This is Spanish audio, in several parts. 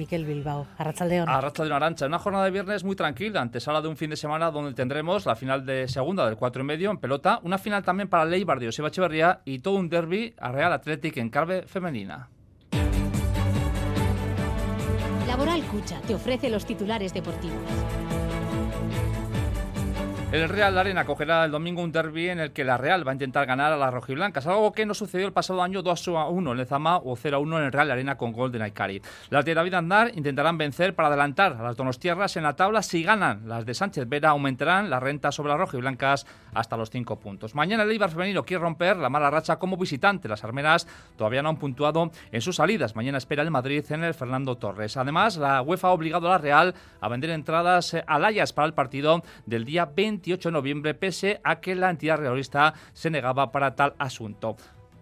Miquel Bilbao. Arratsaldeon. Arratsaldeon, Arantxa. Una jornada de viernes muy tranquila, antesala de un fin de semana donde tendremos la final de segunda del 4,5 en pelota, una final también para el Eibar de Joseba Echeverría y todo un derbi a Real Athletic en clave femenina. Laboral Cucha te ofrece los titulares deportivos. El Real Arena acogerá el domingo un derbi en el que la Real va a intentar ganar a las rojiblancas, algo que no sucedió el pasado año 2-1 en Lezama o 0-1 en el Real Arena con gol de Naikari. Las de David Aznar intentarán vencer para adelantar a las donostiarras en la tabla. Si ganan, las de Sánchez Vera aumentarán la renta sobre las rojiblancas hasta los 5 puntos. Mañana el Eibar femenino quiere romper la mala racha como visitante. Las armeras todavía no han puntuado en sus salidas. Mañana espera el Madrid en el Fernando Torres. Además, la UEFA ha obligado a la Real a vender entradas al Ajax para el partido del día 28 de noviembre, pese a que la entidad realista se negaba para tal asunto.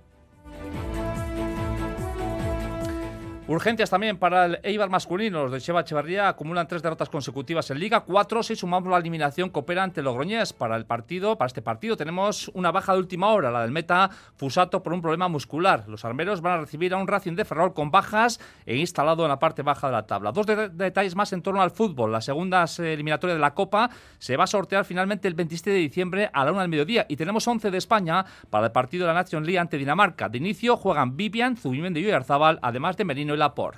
Urgencias también para el Eibar masculino. Los de Joseba Echeverría acumulan 3 derrotas consecutivas en Liga, 4 si sumamos la eliminación que opera ante Logroñés. Para este partido tenemos una baja de última hora, la del meta Fusato por un problema muscular. Los armeros van a recibir a un Racing de Ferrol con bajas e instalado en la parte baja de la tabla. Dos detalles más en torno al fútbol. La segunda eliminatoria de la Copa se va a sortear finalmente el 27 de diciembre a la 1 del mediodía y tenemos 11 de España para el partido de la Nations League ante Dinamarca. De inicio juegan Vivian, Zubimendi y Oyarzábal, además de Merino y Laporte.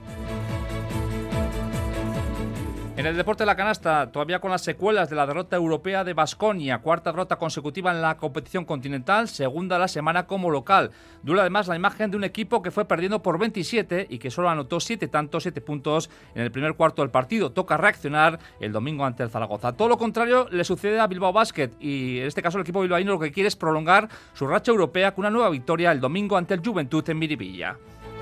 En el deporte de la canasta, todavía con las secuelas de la derrota europea de Baskonia, cuarta derrota consecutiva en la competición continental, segunda la semana como local. Dura además la imagen de un equipo que fue perdiendo por 27 y que solo anotó 7 puntos en el primer cuarto del partido. Toca reaccionar el domingo ante el Zaragoza. Todo lo contrario le sucede a Bilbao Basket y en este caso el equipo bilbaíno lo que quiere es prolongar su racha europea con una nueva victoria el domingo ante el Juventud en Miribilla.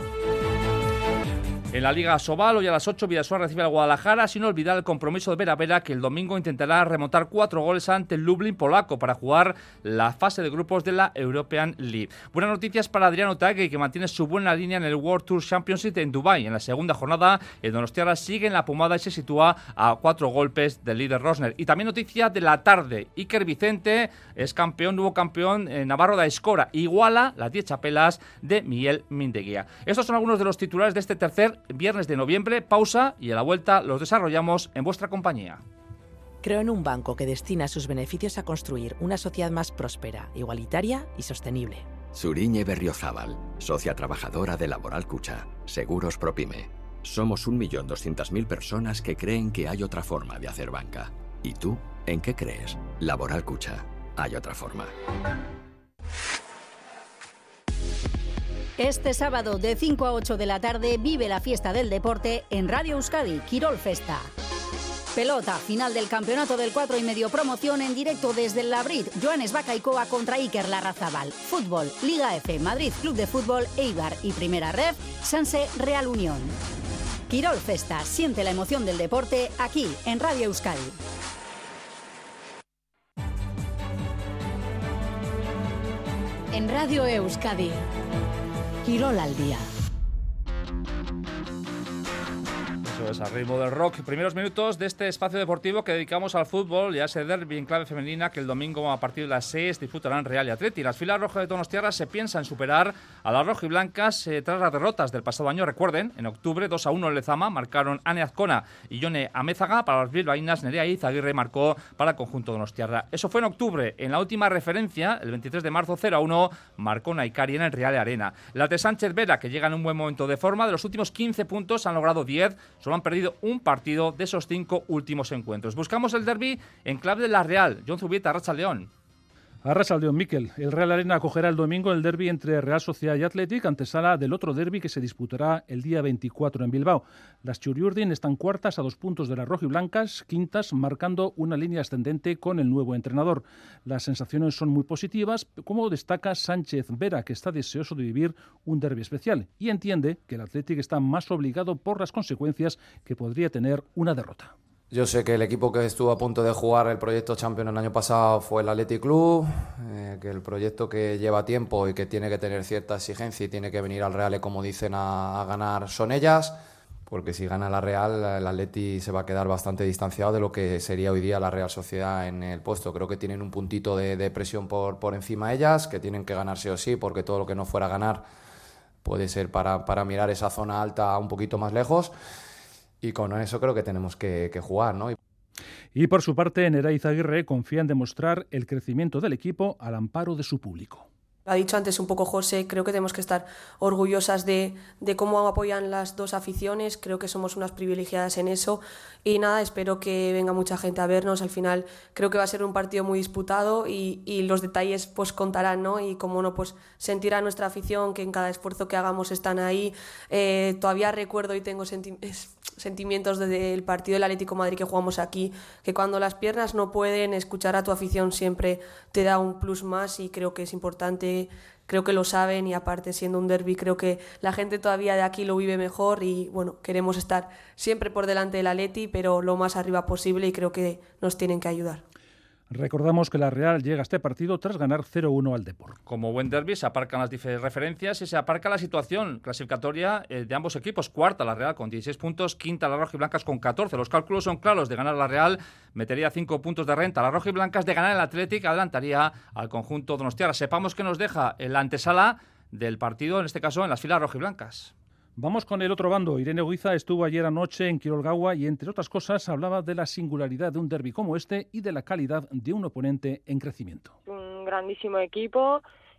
En la Liga Sobal, hoy a las 8, Vidasoa recibe al Guadalajara, sin olvidar el compromiso de Vera Vera, que el domingo intentará remontar 4 goles ante el Lublin polaco para jugar la fase de grupos de la European League. Buenas noticias para Adrián Otaegui, que mantiene su buena línea en el World Tour Championship en Dubái. En la segunda jornada, el donostiarra sigue en la pomada y se sitúa a 4 golpes del líder Rosner. Y también noticia de la tarde, Iker Vicente es nuevo campeón navarro de Escora, iguala las 10 chapelas de Miguel Mindeguía. Estos son algunos de los titulares de este tercer viernes de noviembre. Pausa y a la vuelta los desarrollamos en vuestra compañía. Creo en un banco que destina sus beneficios a construir una sociedad más próspera, igualitaria y sostenible. Zuriñe Berriozábal, socia trabajadora de Laboral Cucha, Seguros Propime. Somos 1.200.000 personas que creen que hay otra forma de hacer banca. ¿Y tú? ¿En qué crees? Laboral Cucha. Hay otra forma. Este sábado de 5 a 8 de la tarde vive la fiesta del deporte en Radio Euskadi, Quirol Festa. Pelota, final del campeonato del 4,5 promoción en directo desde el Labrit, Joanes Bacaicoa contra Iker Larrazábal. Fútbol, Liga F, Madrid Club de Fútbol, Eibar y Primera Ref, Sanse Real Unión. Quirol Festa, siente la emoción del deporte aquí en Radio Euskadi. En Radio Euskadi, Quirol al día. Eso es, al ritmo del rock. Primeros minutos de este espacio deportivo que dedicamos al fútbol y a ese derbi en clave femenina que el domingo a partir de las 6 disfrutarán Real y Atleti. Las filas rojas de Donostiarra se piensa en superar a las rojiblancas tras las derrotas del pasado año. Recuerden, en octubre 2-1 en Lezama marcaron Ane Azcona y Yone Amézaga. Para las bilbaínas, Nerea Izaguirre marcó para el conjunto donostiarra. Eso fue en octubre. En la última referencia, el 23 de marzo 0-1, marcó Naikari en el Real Arena. Las de Sánchez Vera, que llegan en un buen momento de forma, de los últimos 15 puntos han logrado 10. Solo han perdido un partido de esos 5 últimos encuentros. Buscamos el derbi en clave de la Real. John Zubieta, Arratsaldeon. Arratsaldeon, Miquel. El Real Arena acogerá el domingo el derbi entre Real Sociedad y Athletic, antesala del otro derbi que se disputará el día 24 en Bilbao. Las Txuri-Urdin están cuartas a 2 puntos de las rojiblancas, quintas marcando una línea ascendente con el nuevo entrenador. Las sensaciones son muy positivas, como destaca Sánchez Vera, que está deseoso de vivir un derbi especial y entiende que el Athletic está más obligado por las consecuencias que podría tener una derrota. Yo sé que el equipo que estuvo a punto de jugar el proyecto Champions el año pasado fue el Athletic Club, que el proyecto que lleva tiempo y que tiene que tener cierta exigencia y tiene que venir al Real, como dicen, a ganar son ellas, porque si gana la Real, el Athletic se va a quedar bastante distanciado de lo que sería hoy día la Real Sociedad en el puesto. Creo que tienen un puntito de presión por encima ellas, que tienen que ganar sí o sí, porque todo lo que no fuera a ganar puede ser para mirar esa zona alta un poquito más lejos. y con eso creo que tenemos que jugar, ¿no? Y por su parte, Nerea Izaguirre confía en demostrar el crecimiento del equipo al amparo de su público. Ha dicho antes un poco José, creo que tenemos que estar orgullosas de cómo apoyan las dos aficiones, creo que somos unas privilegiadas en eso y nada, espero que venga mucha gente a vernos, al final creo que va a ser un partido muy disputado y los detalles pues contarán, ¿no? Y como no, pues sentir a nuestra afición que en cada esfuerzo que hagamos están ahí. Todavía recuerdo y tengo sentimientos desde el partido del Atlético de Madrid que jugamos aquí, que cuando las piernas no pueden, escuchar a tu afición siempre te da un plus más y creo que es importante. Creo que lo saben y aparte siendo un derbi creo que la gente todavía de aquí lo vive mejor y bueno, queremos estar siempre por delante del Atleti pero lo más arriba posible y creo que nos tienen que ayudar. Recordamos que la Real llega a este partido tras ganar 0-1 al Depor. Como buen derbi se aparcan las referencias y se aparca la situación clasificatoria de ambos equipos. Cuarta la Real con 16 puntos, quinta las rojiblancas con 14. Los cálculos son claros: de ganar la Real metería 5 puntos de renta. Las rojiblancas, de ganar el Athletic, adelantaría al conjunto donostiarra. Sepamos que nos deja la antesala del partido, en este caso en las filas rojiblancas. Vamos con el otro bando. Irene Guiza estuvo ayer anoche en Quirolgaua y, entre otras cosas, hablaba de la singularidad de un derbi como este y de la calidad de un oponente en crecimiento. Un grandísimo equipo,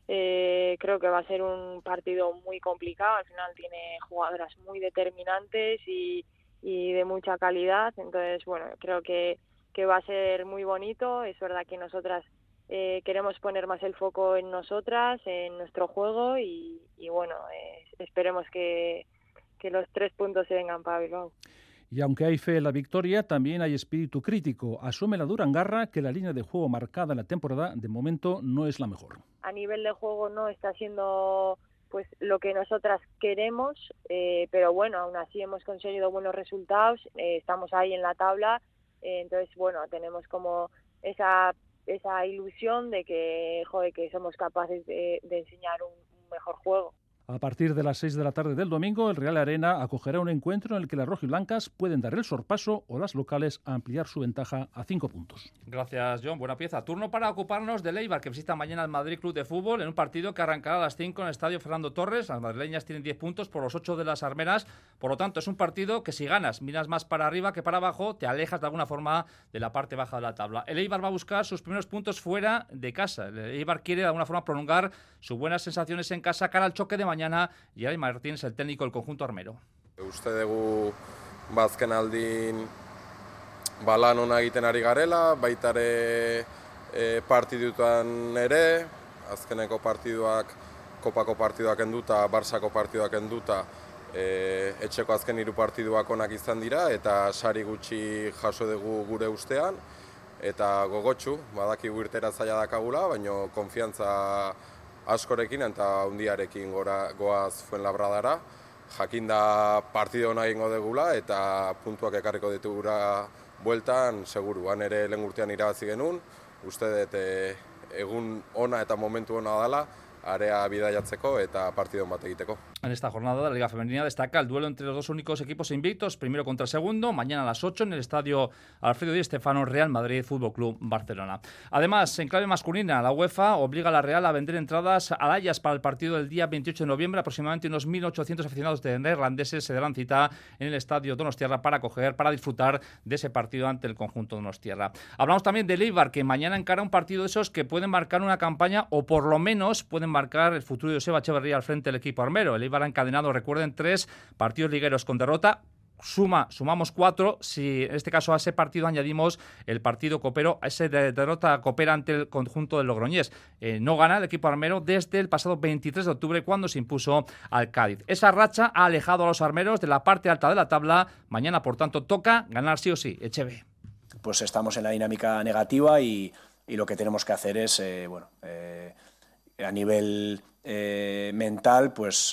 creo que va a ser un partido muy complicado, al final tiene jugadoras muy determinantes y de mucha calidad, entonces bueno, creo que va a ser muy bonito. Es verdad que nosotras queremos poner más el foco en nosotras, en nuestro juego y bueno, esperemos que los 3 puntos se vengan para Bilbao. Y aunque hay fe en la victoria, también hay espíritu crítico. Asume la Durangarra que la línea de juego marcada en la temporada de momento no es la mejor. A nivel de juego no está siendo pues lo que nosotras queremos, pero bueno, aún así hemos conseguido buenos resultados, estamos ahí en la tabla, entonces bueno, tenemos como esa ilusión de que somos capaces de enseñar un mejor juego. A partir de las 6 de la tarde del domingo, el Real Arena acogerá un encuentro en el que las rojiblancas pueden dar el sorpaso o las locales ampliar su ventaja a 5 puntos. Gracias, John. Buena pieza. Turno para ocuparnos del Eibar, que visita mañana al Madrid Club de Fútbol en un partido que arrancará a las 5 en el estadio Fernando Torres. Las madrileñas tienen 10 puntos por los 8 de las armeras. Por lo tanto, es un partido que si ganas, miras más para arriba que para abajo, te alejas de alguna forma de la parte baja de la tabla. El Eibar va a buscar sus primeros puntos fuera de casa. El Eibar quiere de alguna forma prolongar sus buenas sensaciones en casa cara al choque de mañana. Y Ari Martínez, el técnico del conjunto armero. Uste dugu bazken aldin lan ona egiten ari garela, baita ere partiduetan ere, azkeneko partiduak, kopako partiduak enduta, Barsako partiduak enduta, etxeko azken 3 partiduak onak izan dira eta sari gutxi jaso dugu gure ustean eta gogotsu, badakigu irtera zaila dakagula, baina konfiantza askorekin eta hundiarekin goaz Fuenlabradara. Jakinda partido ona egingo degula eta puntuak ekarriko ditugura bueltan seguruan ere lehen urtean irabazi genuen. Uste dut egun ona eta momentu ona dela area bidaiatzeko eta partidon bat egiteko. En esta jornada de la Liga Femenina destaca el duelo entre los dos únicos equipos invictos, primero contra el segundo, mañana a las 8 en el estadio Alfredo Di Stéfano, Real Madrid Fútbol Club Barcelona. Además, en clave masculina, la UEFA obliga a la Real a vender entradas al Ajax para el partido del día 28 de noviembre. Aproximadamente unos 1.800 aficionados de neerlandeses se darán cita en el estadio donostiarra para disfrutar de ese partido ante el conjunto donostiarra. Hablamos también del Eibar, que mañana encara un partido de esos que pueden marcar una campaña o por lo menos pueden marcar el futuro de Joseba Echeverría al frente del equipo armero. El Eibar ha encadenado, recuerden, 3 partidos ligueros con derrota. Sumamos 4, si en este caso a ese partido añadimos el partido copero, a esa derrota copera ante el conjunto del Logroñés. No gana el equipo armero desde el pasado 23 de octubre cuando se impuso al Cádiz. Esa racha ha alejado a los armeros de la parte alta de la tabla. Mañana, por tanto, toca ganar sí o sí. Echeve. Pues estamos en la dinámica negativa y lo que tenemos que hacer es, a nivel mental,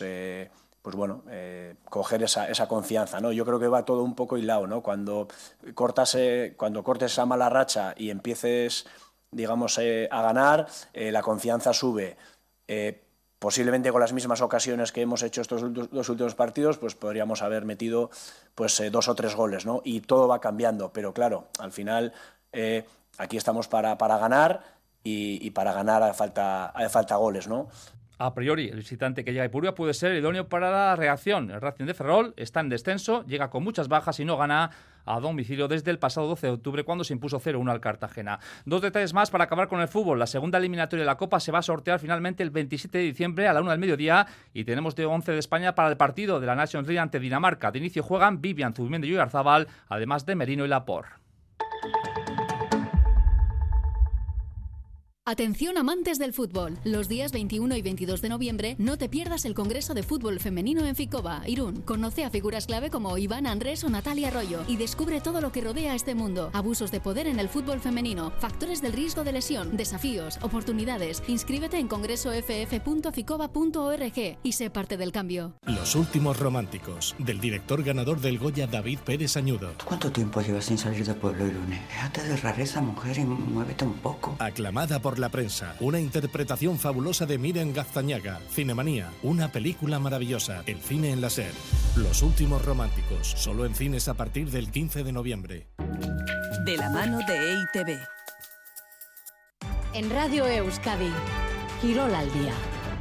coger esa confianza, ¿no? Yo creo que va todo un poco hilado, ¿no? Cuando cortes esa mala racha y empieces, digamos, a ganar, la confianza sube. Posiblemente con las mismas ocasiones que hemos hecho estos 2 últimos partidos, pues podríamos haber metido 2 o 3 goles, ¿no? Y todo va cambiando, pero claro, al final aquí estamos para ganar y para ganar hace falta goles, ¿no? A priori, el visitante que llega a Ipurua puede ser idóneo para la reacción. El Racing de Ferrol está en descenso, llega con muchas bajas y no gana a domicilio desde el pasado 12 de octubre cuando se impuso 0-1 al Cartagena. 2 detalles más para acabar con el fútbol. La segunda eliminatoria de la Copa se va a sortear finalmente el 27 de diciembre a la 1 del mediodía y tenemos de 11 de España para el partido de la Nations League ante Dinamarca. De inicio juegan Vivian, Zubimendi y Oyarzábal, además de Merino y Laporte. Atención amantes del fútbol, los días 21 y 22 de noviembre no te pierdas el Congreso de Fútbol Femenino en Ficoba, Irún. Conoce a figuras clave como Iván Andrés o Natalia Arroyo y descubre todo lo que rodea este mundo. Abusos de poder en el fútbol femenino, factores del riesgo de lesión, desafíos, oportunidades. Inscríbete en congresoff.ficoba.org y sé parte del cambio. Los últimos románticos, del director ganador del Goya David Pérez Añudo. ¿Cuánto tiempo llevas sin salir de pueblo, Irune? Déjate de rareza, mujer, y muévete un poco. Aclamada por la prensa, una interpretación fabulosa de Miren Gaztañaga. Cinemanía, una película maravillosa. El cine en la SER. Los últimos románticos, solo en cines a partir del 15 de noviembre. De la mano de EITV. En Radio Euskadi, Quirol al día.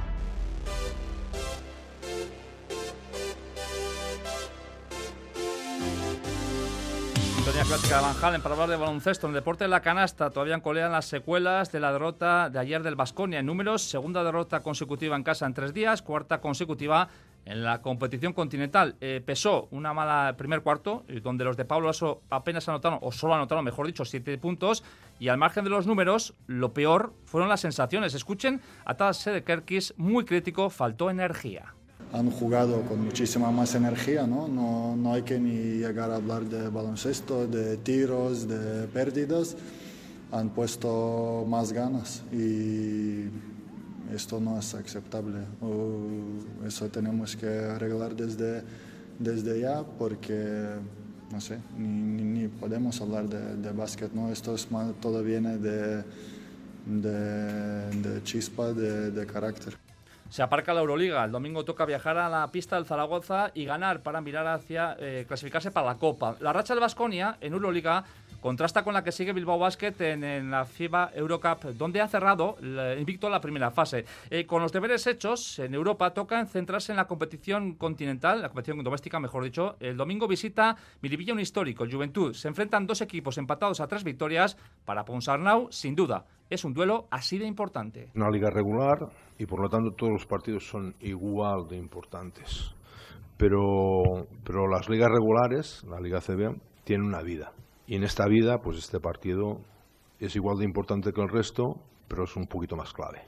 Sintonía clásica de Van Halen para hablar de baloncesto. En el deporte de la canasta todavía colean las secuelas de la derrota de ayer del Baskonia. En números, segunda derrota consecutiva en casa en 3 días, cuarta consecutiva en la competición continental. Pesó una mala primer cuarto, donde los de Pablo Laso apenas anotaron, o solo anotaron, mejor dicho, 7 puntos. Y al margen de los números, lo peor fueron las sensaciones. Escuchen a Tadas Sedekerkis, muy crítico, faltó energía. Han jugado con muchísima más energía, ¿no? No hay que ni llegar a hablar de baloncesto, de tiros, de pérdidas. Han puesto más ganas y esto no es aceptable. Eso tenemos que arreglar desde ya porque, no sé, ni podemos hablar de básquet, ¿no? Esto todo viene de chispa, de carácter. Se aparca la Euroliga. El domingo toca viajar a la pista del Zaragoza y ganar para mirar hacia clasificarse para la Copa. La racha del Baskonia en Euroliga contrasta con la que sigue Bilbao Basket en la FIBA Eurocup, donde ha cerrado invicto la primera fase. Con los deberes hechos, en Europa toca centrarse en la competición continental, la competición doméstica, mejor dicho. El domingo visita Miribilla, un histórico, el Juventud. Se enfrentan 2 equipos empatados a 3 victorias. Para Ponsarnau, sin duda, es un duelo así de importante. Una liga regular y por lo tanto todos los partidos son igual de importantes. Pero las ligas regulares, la Liga CB, tienen una vida. Y en esta vida, pues este partido es igual de importante que el resto, pero es un poquito más clave.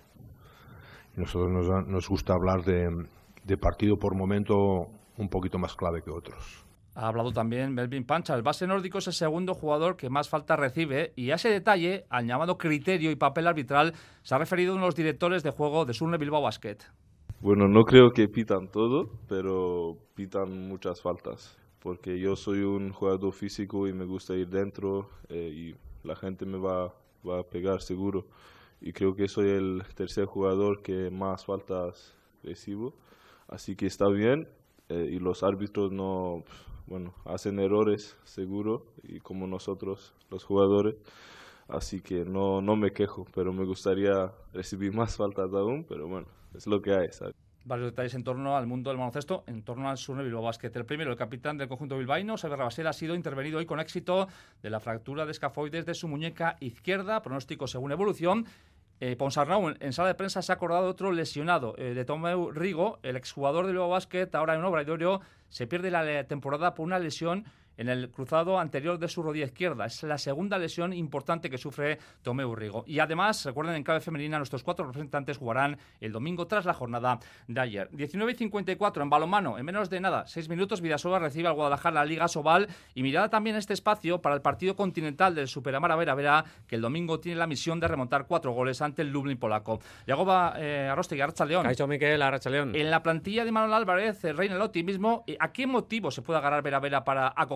Y nosotros nos gusta hablar de partido por momento un poquito más clave que otros. Ha hablado también Melvin Pancha. El base nórdico es el segundo jugador que más falta recibe y a ese detalle, al llamado criterio y papel arbitral, se ha referido uno de los directores de juego de Surne Bilbao Basket. Bueno, no creo que pitan todo, pero pitan muchas faltas. Porque yo soy un jugador físico y me gusta ir dentro y la gente me va a pegar seguro. Y creo que soy el tercer jugador que más faltas recibo. Así que está bien y los árbitros no... Bueno, hacen errores, seguro, y como nosotros, los jugadores, así que no me quejo, pero me gustaría recibir más faltas aún, pero bueno, es lo que hay, ¿sabes? Varios detalles en torno al mundo del baloncesto, en torno al Surne Bilbao Basket. El primero, el capitán del conjunto bilbaíno, Xavier Rabasel, ha sido intervenido hoy con éxito de la fractura de escafoides de su muñeca izquierda, pronóstico según evolución. Ponsarnau, en sala de prensa, se ha acordado de otro lesionado, de Tomeu Rigo, el exjugador del Bilbao Basket, ahora en Obradoiro, se pierde la temporada por una lesión en el cruzado anterior de su rodilla izquierda. Es la segunda lesión importante que sufre Tomeu Rigo. Y además, recuerden, en clave femenina, nuestros 4 representantes jugarán el domingo tras la jornada de ayer. 19:54 en balonmano, en menos de nada, 6 minutos, Vidasoa recibe al Guadalajara la Liga Sobal. Y mirada también este espacio para el partido continental del Superamara Vera, que el domingo tiene la misión de remontar 4 goles ante el Lublin polaco. Yagoba Arrostegui, Arratsaldeon. Caixo Miquel, Arratsaldeon. En la plantilla de Manuel Álvarez reina el optimismo. ¿A qué motivo se puede agarrar Vera para acoger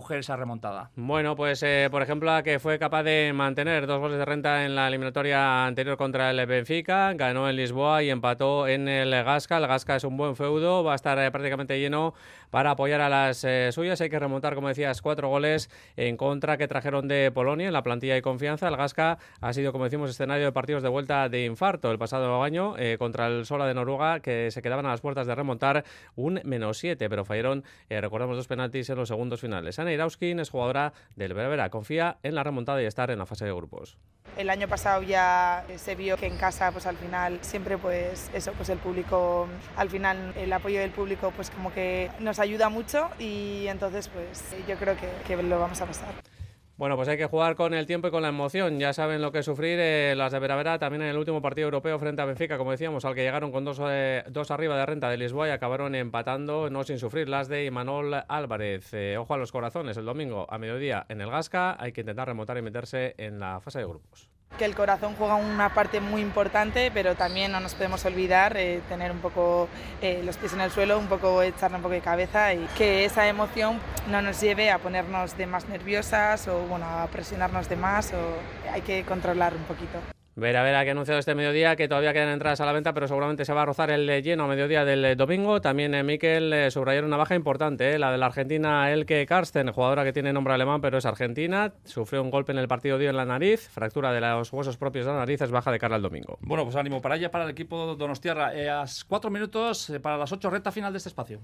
coger esa remontada? Bueno, pues por ejemplo, a que fue capaz de mantener 2 goles de renta en la eliminatoria anterior contra el Benfica, ganó en Lisboa y empató en el Gasca. El Gasca es un buen feudo, va a estar prácticamente lleno para apoyar a las suyas. Hay que remontar, como decías, 4 goles en contra que trajeron de Polonia en la plantilla de confianza. El Gasca ha sido, como decimos, escenario de partidos de vuelta de infarto el pasado año contra el Sola de Noruega, que se quedaban a las puertas de remontar un -7, pero fallaron, recordamos, 2 penaltis en los segundos finales. Ana Irauskin es jugadora del Berbera, confía en la remontada y estar en la fase de grupos. El año pasado ya se vio que en casa, pues al final siempre pues eso, pues el público, al final el apoyo del público pues como que nos ayuda mucho y entonces pues yo creo que lo vamos a pasar. Bueno, pues hay que jugar con el tiempo y con la emoción. Ya saben lo que es sufrir las de Beravera también en el último partido europeo frente a Benfica, como decíamos, al que llegaron con dos arriba de renta de Lisboa y acabaron empatando, no sin sufrir, las de Imanol Álvarez. Ojo a los corazones, el domingo a mediodía en el Gasca hay que intentar remontar y meterse en la fase de grupos. Que el corazón juega una parte muy importante, pero también no nos podemos olvidar tener un poco los pies en el suelo, un poco echarle un poco de cabeza y que esa emoción no nos lleve a ponernos de más nerviosas o bueno, a presionarnos de más, o hay que controlar un poquito. Beravera que ha anunciado este mediodía que todavía quedan entradas a la venta, pero seguramente se va a rozar el lleno a mediodía del domingo. También Mikel subrayaron una baja importante, la de la argentina Elke Karsten, jugadora que tiene nombre alemán pero es argentina. Sufrió un golpe en el partido de hoy en la nariz, fractura de los huesos propios de la nariz, es baja de cara al domingo. Bueno, pues ánimo para ella, para el equipo donostiarra. A 4 minutos para las 8, recta final de este espacio.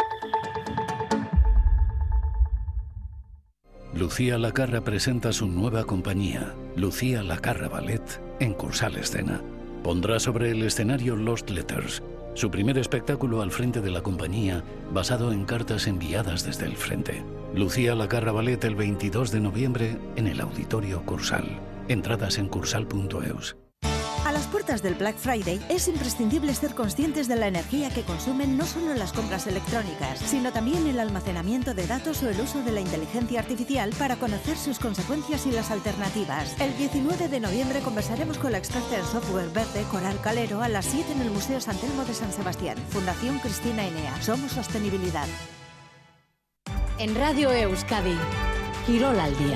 Lucía Lacarra presenta su nueva compañía, Lucía Lacarra Ballet, en Cursal Escena. Pondrá sobre el escenario Lost Letters, su primer espectáculo al frente de la compañía, basado en cartas enviadas desde el frente. Lucía Lacarra Ballet el 22 de noviembre en el Auditorio Cursal. Entradas en cursal.eus. A las puertas del Black Friday es imprescindible ser conscientes de la energía que consumen no solo las compras electrónicas, sino también el almacenamiento de datos o el uso de la inteligencia artificial para conocer sus consecuencias y las alternativas. El 19 de noviembre conversaremos con la experta en software verde Coral Calero a las 7 en el Museo San Telmo de San Sebastián. Fundación Cristina Enea. Somos sostenibilidad. En Radio Euskadi, Quirol al día.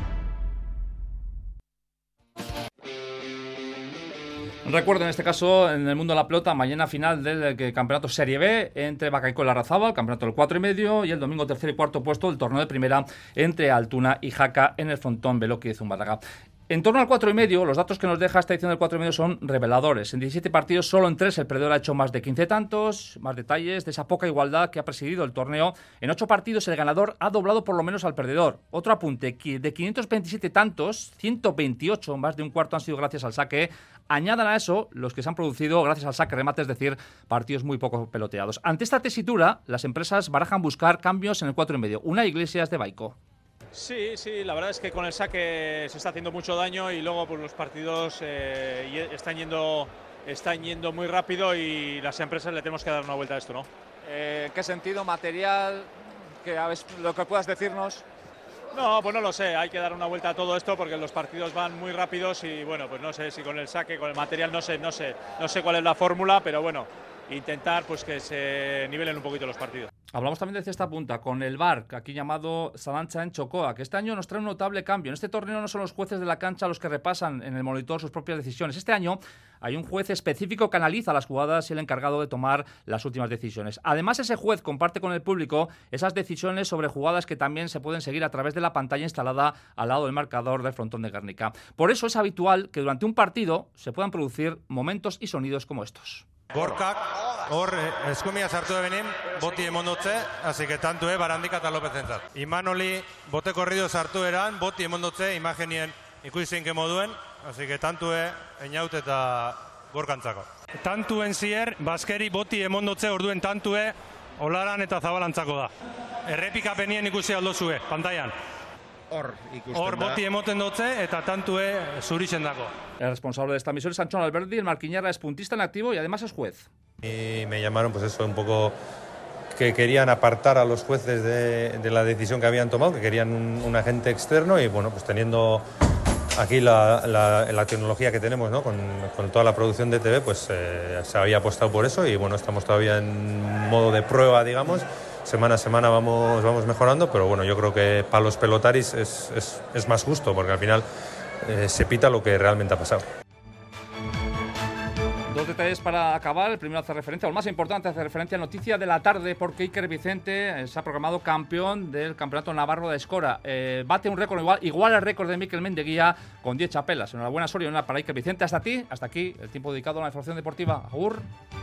Recuerdo en este caso, en el mundo de la pelota, mañana final del campeonato Serie B entre Bacaico y Larrazábal, campeonato del 4,5, y el domingo 3er y 4º puesto del torneo de primera entre Altuna y Jaca en el frontón Beloki de Zumárraga. En torno al 4,5, los datos que nos deja esta edición del 4,5 son reveladores. En 17 partidos, solo en 3 el perdedor ha hecho más de 15 tantos. Más detalles de esa poca igualdad que ha presidido el torneo. En 8 partidos, el ganador ha doblado por lo menos al perdedor. Otro apunte, de 527 tantos, 128, más de un cuarto, han sido gracias al saque. Añadan a eso los que se han producido gracias al saque remate, es decir, partidos muy poco peloteados. Ante esta tesitura, las empresas barajan buscar cambios en el 4,5. Una Iglesias de Baico. Sí, la verdad es que con el saque se está haciendo mucho daño y luego pues, los partidos están yendo muy rápido y las empresas le tenemos que dar una vuelta a esto, ¿no? ¿Qué sentido material? Lo que puedas decirnos. No, pues no lo sé, hay que dar una vuelta a todo esto porque los partidos van muy rápidos y bueno, pues no sé si con el saque, con el material, no sé cuál es la fórmula, pero bueno, intentar pues que se nivelen un poquito los partidos. Hablamos también de cesta punta con el VAR, aquí llamado Salancha en Chocoa, que este año nos trae un notable cambio. En este torneo no son los jueces de la cancha los que repasan en el monitor sus propias decisiones. Este año hay un juez específico que analiza las jugadas y el encargado de tomar las últimas decisiones. Además, ese juez comparte con el público esas decisiones sobre jugadas que también se pueden seguir a través de la pantalla instalada al lado del marcador del frontón de Guernica. Por eso es habitual que durante un partido se puedan producir momentos y sonidos como estos. Gorkak, hor eskumia sartu ebenin, boti emondotze, así que tanto Barandika eta Lopezentzat. Imanoli bote korrido sartu eran, boti emondotze, imagenien ikuizinke moduen, así que tanto einaut eta gorkantzako. Tantuen zier, baskeri boti emondotze orduen tantue, olaran eta zabalantzako da. Errepikapenien ikusi aldozue, pantailan. Hor boti emoten dotze eta tantue zurixen dako. El responsable de esta misión es Anchón Alberdi, el marquiñarra es puntista en activo y además es juez. Y me llamaron pues eso, un poco que querían apartar a los jueces de la decisión que habían tomado, que querían un agente externo y bueno, pues teniendo aquí la tecnología que tenemos, ¿no? con toda la producción de TV, pues se había apostado por eso y bueno, estamos todavía en modo de prueba, digamos, semana a semana vamos mejorando, pero bueno, yo creo que para los pelotaris es más justo, porque al final se pita lo que realmente ha pasado. Dos detalles para acabar. El primero hace referencia, o el más importante, hace referencia a noticia de la tarde, porque Iker Vicente se ha proclamado campeón del Campeonato Navarro de Escora. Bate un récord igual al récord de Mikel Mendeguía con 10 chapelas. Enhorabuena, Sorio, para Iker Vicente. Hasta aquí el tiempo dedicado a la información deportiva. Agur.